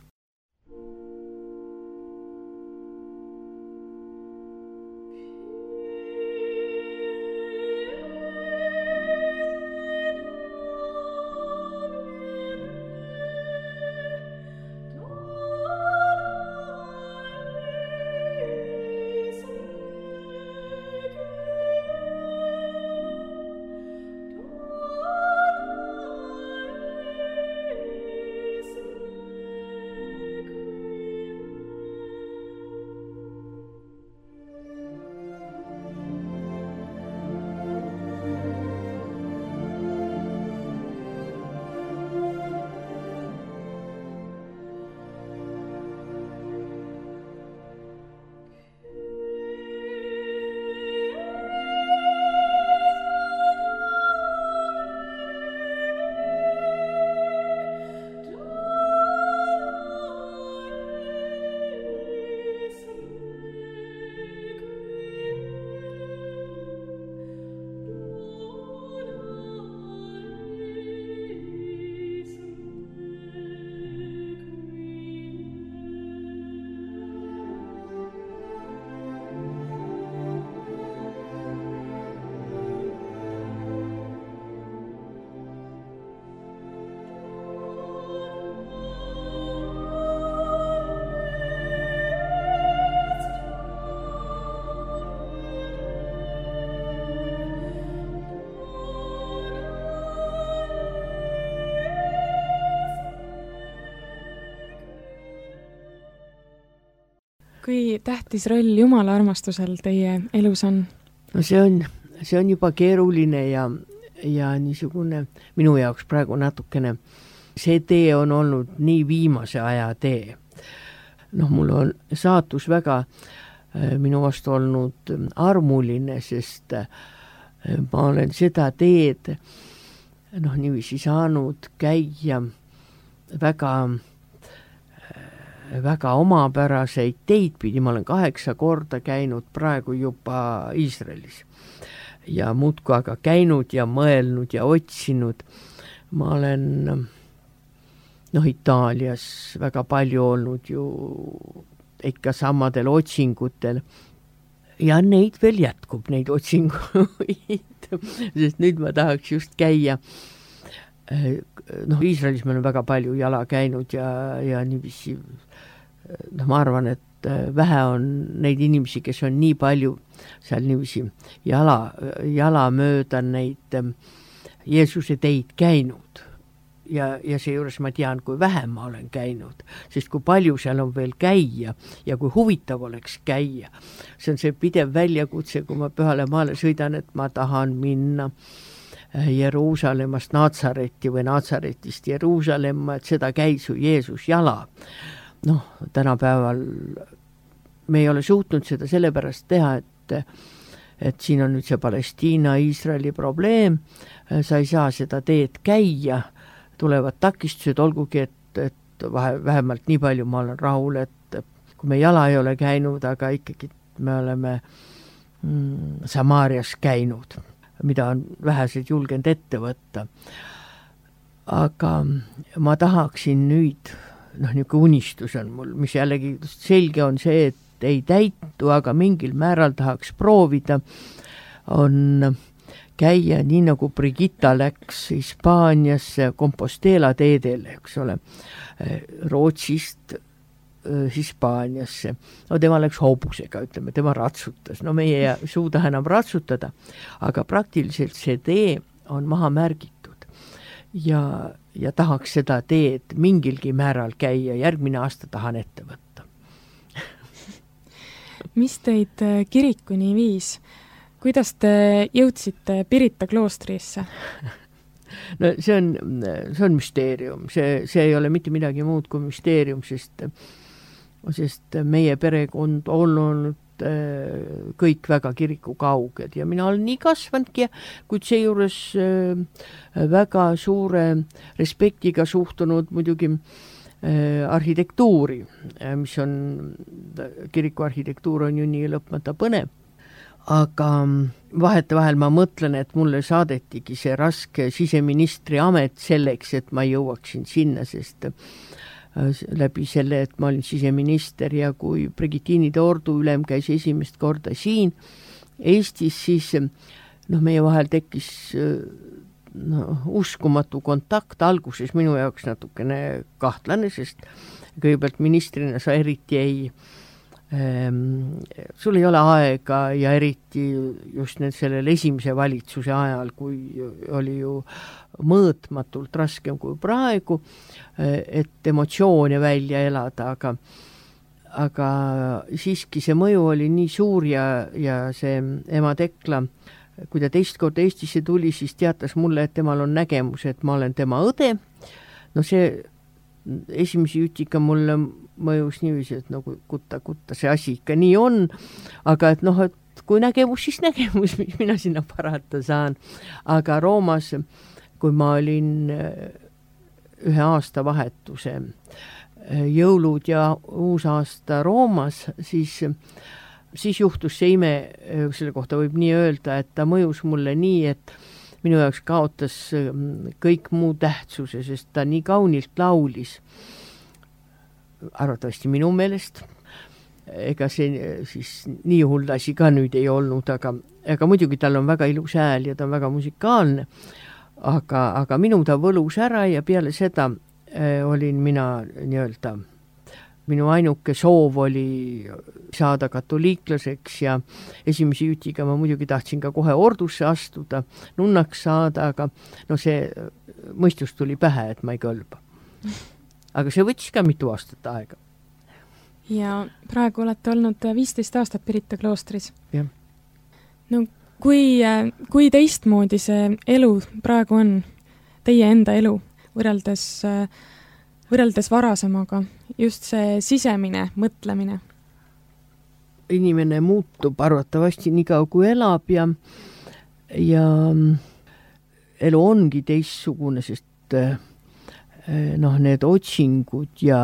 Kui tähtis roll Jumala armastusel teie elus on? No see on, see on juba keeruline ja, ja niisugune minu jaoks praegu natukene. See tee on olnud nii viimase aja tee. Noh, mul on saatus väga minu vastu olnud armuline, sest ma olen seda teed noh, niiviisi saanud käia väga väga omapäraseid teid pidi. Ma olen kaheksa korda käinud praegu juba Iisraelis ja muudkui aga käinud ja mõelnud ja otsinud. Ma olen noh, Itaalias väga palju olnud ju ikka samadel otsingutel. Ja neid veel jätkub, neid otsinguid, sest nüüd ma tahaks just käia. Noh, Iisraelis me on väga palju jala käinud ja, ja niiviisi, noh, ma arvan, et vähe on neid inimesi, kes on nii palju seal niiviisi jala, jala mööda neid Jeesuse teid käinud. Ja, ja seejuures ma tean, kui vähem ma olen käinud, sest kui palju seal on veel käia ja kui huvitav oleks käia. See on see pidev väljakutse, kui ma Pühale maale sõidan, et ma tahan minna Jeruusalemmast Natsaretti või Natsaretist Jeruusalemma, et seda käis ju Jeesus jala. Noh, tänapäeval me ei ole suutnud seda sellepärast teha, et, et siin on nüüd see Palestiina-Iisraeli probleem, sa ei saa seda teed käia, tulevad takistused, olgugi, et, et vahe, vähemalt nii palju ma olen rahul, et kui me jala ei ole käinud, aga ikkagi me oleme mm, Samaarias käinud, mida on vähesed julgenud ette võtta. Aga ma tahaksin nüüd, noh, niisugune unistus on mul, mis jällegi selge on see, et ei täitu, aga mingil määral tahaks proovida, on käia nii nagu Brigitta läks Hispaaniasse Compostela teedele, eks ole, Rootsist Hispaaniasse. No tema läks hobusega, ütleme, tema ratsutas. No meie ei suuda enam ratsutada, aga praktiliselt see tee on maha märgitud. Ja, ja tahaks seda teed mingilgi määral käia, järgmine aasta tahan ette võtta. Mis teid kirikuni viis? Kuidas te jõudsite Pirita kloostrisse? No see on, see on müsteerium. See, see ei ole mitte midagi muud kui müsteerium, sest, sest meie perekond on olnud kõik väga kiriku kauged ja mina olen nii kasvanudki, kuid seejuures väga suure respektiga suhtunud muidugi arhitektuuri, mis on, kiriku arhitektuur on ju nii lõpmata põnev. Aga vahetevahel ma mõtlen, et mulle saadetigi see raske siseministri amet selleks, et ma jõuaksin sinna, sest läbi selle, et ma olin siseminister ja kui Brigitinide ordu ülem käis esimest korda siin Eestis, siis noh, meie vahel tekkis no, uskumatu kontakt, alguses minu jaoks natukene kahtlane, sest kõigepealt ministrina sa eriti ei sul ei ole aega ja eriti just nüüd sellel esimese valitsuse ajal, kui oli ju mõõtmatult raskem kui praegu, et emotsioone välja elada, aga, aga siiski see mõju oli nii suur ja, ja see ema Tekla, kui ta teist korda Eestisse tuli, siis teatas mulle, et temal on nägemus, et ma olen tema õde. No see esimesi jutika mulle mõjus niiviisi, et nagu kutta, kutta, see asi ikka nii on, aga et noh, et kui nägemus, siis nägemus, mis mina sinna parata saan. Aga Roomas, kui ma olin ühe aasta vahetuse jõulud ja uus aasta Roomas, siis, siis juhtus see ime, selle kohta võib nii öelda, et ta mõjus mulle nii, et minu jaoks kaotas kõik muu tähtsuse, sest ta nii kaunilt laulis. Arvatavasti minu meelest. Ega see siis nii hull asi ka nüüd ei olnud, aga, aga muidugi tal on väga ilus hääl ja ta on väga musikaalne. Aga, aga minu ta võlus ära ja peale seda äh, olin mina nii-öelda, minu ainuke soov oli saada katoliiklaseks ja esimese jutiga ma muidugi tahtsin ka kohe ordusse astuda, nunnaks saada, aga no see mõistus tuli pähe, et ma ei kõlba. Aga see võttis ka mitu aastat aega. Ja praegu olete olnud viisteist aastat Pirita kloostris. Jah. No kui, kui teistmoodi see elu praegu on, teie enda elu, võrreldes, võrreldes varasemaga, just see sisemine mõtlemine? Inimene muutub arvatavasti nii kaua kui elab ja, ja elu ongi teistsugune, sest noh, need otsingud ja,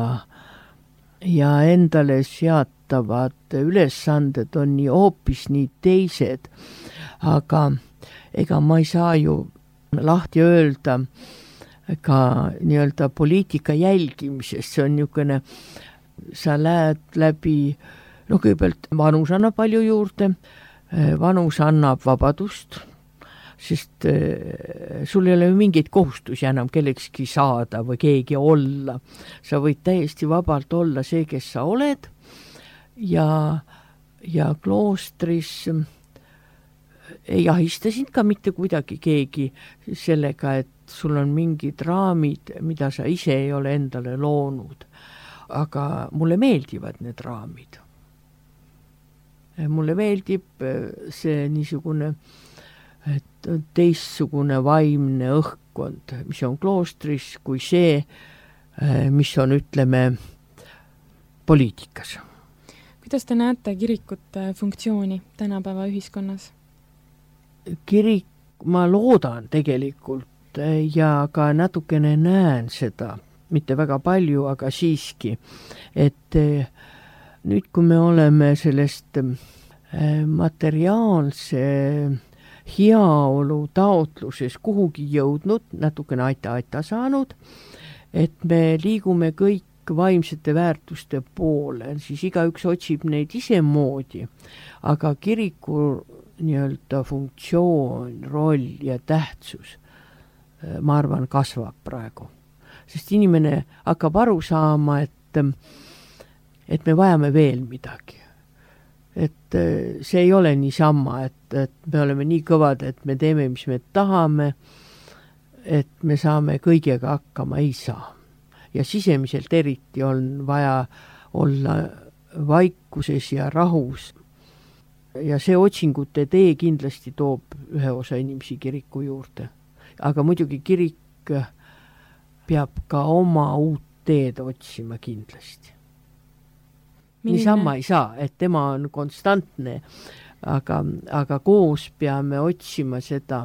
ja endale seatavad ülesanded on nii hoopis nii teised, aga ega ma ei saa ju lahti öelda ka nii-öelda poliitika jälgimisest, see on niisugune sa lähed läbi, no kõigepealt vanus annab palju juurde, vanus annab vabadust, sest sul ei ole mingeid kohustusi enam kellekski saada või keegi olla. Sa võid täiesti vabalt olla see, kes sa oled ja, ja kloostris ei ahista sind ka mitte kuidagi keegi sellega, et sul on mingid raamid, mida sa ise ei ole endale loonud. Aga mulle meeldivad need raamid. Mulle meeldib see niisugune et teistsugune vaimne õhkkond, mis on kloostris, kui see, mis on, ütleme, poliitikas. Kuidas te näete kirikute funktsiooni tänapäeva ühiskonnas? Kirik, ma loodan tegelikult ja ka natukene näen seda, mitte väga palju, aga siiski, et nüüd, kui me oleme sellest materiaalse heaolu taotluses kuhugi jõudnud, natukene aita-aita saanud, et me liigume kõik vaimsete väärtuste poole, siis igaüks otsib neid ise moodi, aga kiriku nii-öelda funktsioon, roll ja tähtsus, ma arvan, kasvab praegu. Sest inimene hakkab aru saama, et, et me vajame veel midagi. Et see ei ole niisama, et, et me oleme nii kõvad, et me teeme, mis me tahame, et me saame kõigega hakkama, ei saa. Ja sisemiselt eriti on vaja olla vaikuses ja rahus. Ja see otsingute tee kindlasti toob ühe osa inimesi kiriku juurde. Aga muidugi kirik peab ka oma uut teed otsima kindlasti. Niisama ei saa, et tema on konstantne, aga, aga koos peame otsima seda,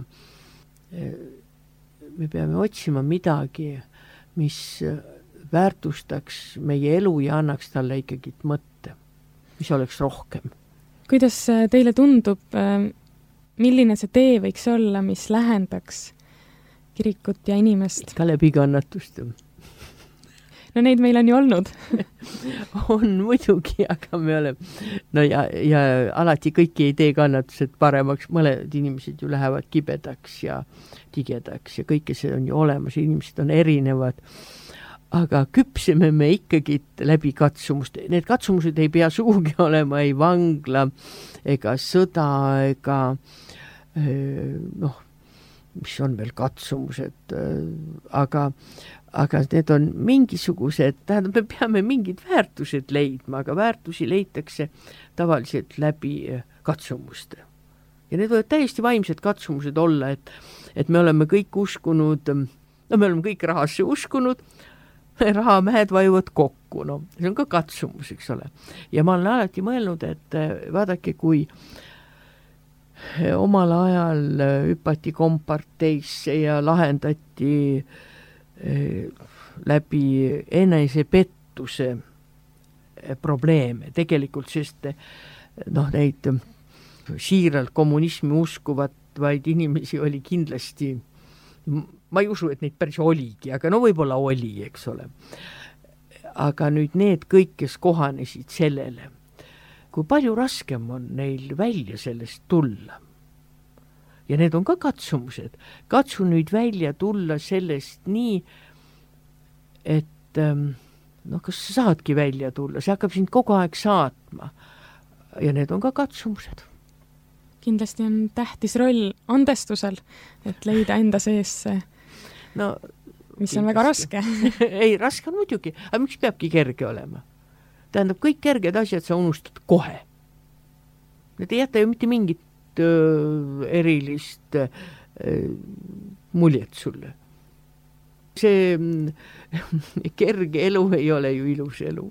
me peame otsima midagi, mis väärtustaks meie elu ja annaks talle ikkagi mõtte, mis oleks rohkem. Kuidas teile tundub, milline see tee võiks olla, mis lähendaks kirikut ja inimest? Ka läbi kannatust. No neid meil on ju olnud. On muidugi, aga me oleme, no ja, ja alati kõiki ei tee kannatused paremaks, mõned inimesed ju lähevad kibedaks ja tigedaks ja kõike see on ju olemas, inimesed on erinevad, aga küpseme me ikkagi läbi katsumust. Need katsumused ei pea suugi olema ei vangla ega sõda ega noh, mis on veel katsumused, aga aga need on mingisugused, tähendab, me peame mingid väärtused leidma, aga väärtusi leitakse tavaliselt läbi katsumuste. Ja need võivad täiesti vaimsed katsumused olla, et, et me oleme kõik uskunud, no me oleme kõik rahasse uskunud, rahamäed vajuvad kokku, no see on ka katsumus, eks ole. Ja ma olen alati mõelnud, et vaadake, kui omal ajal hüpati komparteisse ja lahendati läbi enesepettuse probleeme tegelikult, sest noh, neid siiralt kommunismi uskuvat vaid inimesi oli kindlasti, ma ei usu, et neid päris oligi, aga no võib-olla oli, eks ole. Aga nüüd need kõik, kes kohanesid sellele, kui palju raskem on neil välja sellest tulla. Ja need on ka katsumused. Katsu nüüd välja tulla sellest nii, et no kas sa saadki välja tulla, see hakkab sind kogu aeg saatma. Ja need on ka katsumused. Kindlasti on tähtis roll andestusel, et leida enda sees see, no, mis kindlasti on väga raske. Ei, raske on muidugi, aga miks peabki kerge olema? Tähendab, kõik kerged asjad sa unustad kohe. Need ei jäta ju mitte mingit erilist muljet sulle. See kerge elu ei ole ju ilus elu.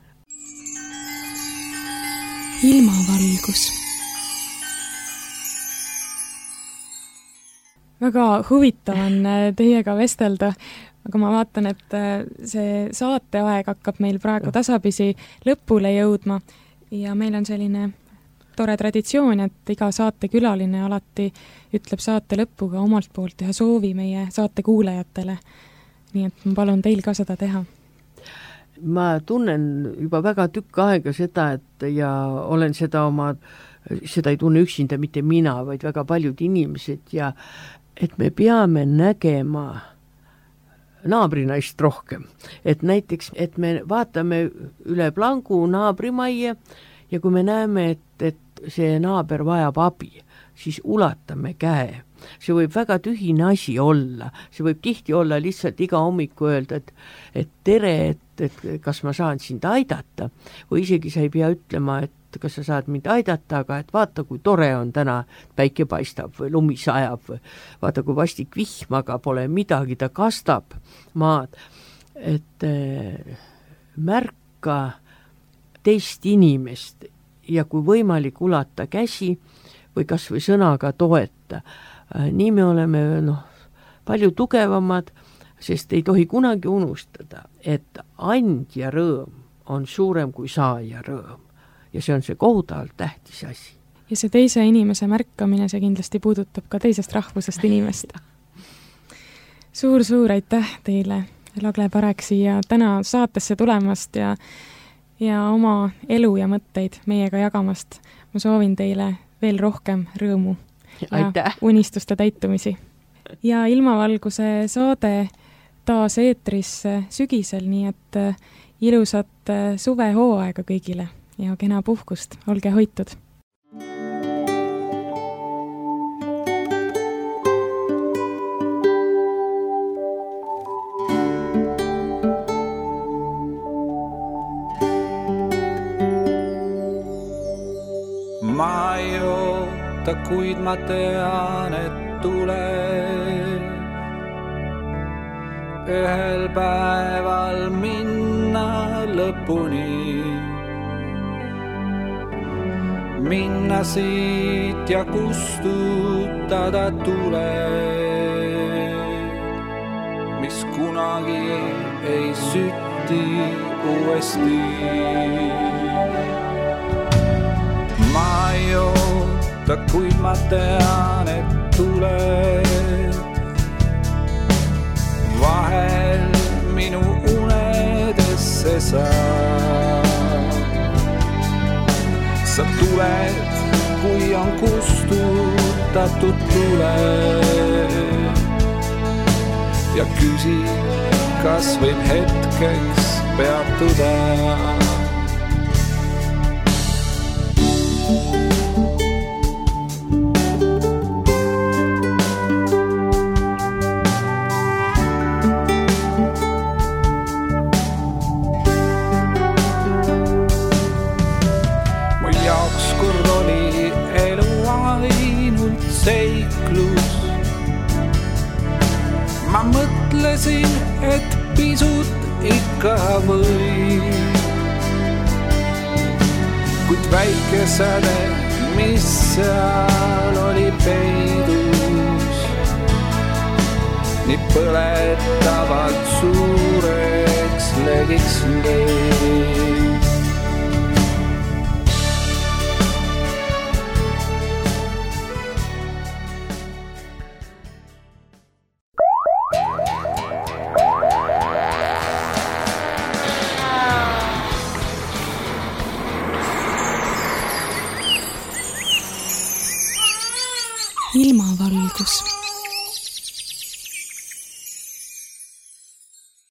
Ilmavalgus. Väga huvitav on teiega vestelda, aga ma vaatan, et see saateaeg hakkab meil praegu tasapisi lõpule jõudma ja meil on selline tore traditsioon, et iga saate külaline alati ütleb saate lõpuga omalt poolt ühe soovi meie saate kuulajatele. Nii et ma palun teil ka seda teha. ma tunnen juba väga tükk aega seda, et ja olen seda oma, seda ei tunne üksinda mitte mina, vaid väga paljud inimesed ja et me peame nägema naabrinaist rohkem. Et näiteks, et me vaatame üle plangu naabrimajja ja kui me näeme, et, et see naaber vajab abi, siis ulatame käe. See võib väga tühine asi olla, see võib tihti olla lihtsalt iga hommiku öelda, et, et tere, et, et kas ma saan sind aidata või isegi sa ei pea ütlema, et kas sa saad mind aidata, aga et vaata, kui tore on täna, päike paistab või lumi sajab või vaata, kui vastik vihm, aga pole midagi, ta kastab maad, et äh, märka teist inimest ja kui võimalik ulata käsi või kas või sõnaga toeta. Nii me oleme noh, palju tugevamad, sest ei tohi kunagi unustada, et andja rõõm on suurem kui saaja rõõm. Ja see on see kohutavalt tähtis asi. Ja see teise inimese märkamine, see kindlasti puudutab ka teisest rahvusest inimest. Suur-suur aitäh teile, Lagle Parek, siia täna saatesse tulemast ja, ja oma elu ja mõtteid meiega jagamast. Ma soovin teile veel rohkem rõõmu. Ja aitäh. Unistuste täitumisi. Ja ilmavalguse saade taas eetris sügisel, nii et ilusat suvehooaega kõigile ja kena puhkust, olge hoitud. Ma ei oota, kuid ma tean, et tuleb ühel päeval minna lõpuni. Minna siit ja kustutada tuleb, mis kunagi ei sütti uuesti. Ma ei oota, kuid ma tean, et tuleb vahel minu unedesse sa. Sa tuled, kui on kustutatud tuleb ja küsid, kas võib hetkeks peatuda. Seiklus. Ma mõtlesin, et pisut ikka võib, kuid väike säde, mis seal oli peidus, nii põletavalt suureks legiks neid. Ilmavalgus.